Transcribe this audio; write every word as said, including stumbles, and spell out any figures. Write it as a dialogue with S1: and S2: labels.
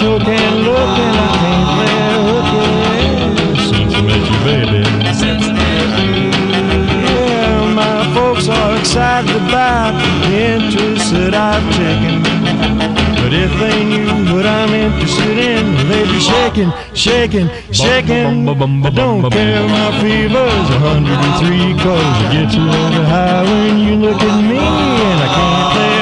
S1: sure can look and I can't play a hooky.
S2: Since I met you, baby.
S1: Yeah, my folks are excited about the interest that I've taken. But if they knew what I'm interested in, they'd be shaking, shaking, shaking. I don't care, my fever's a hundred and three, cause it gets a little high when you look at me, and I can't play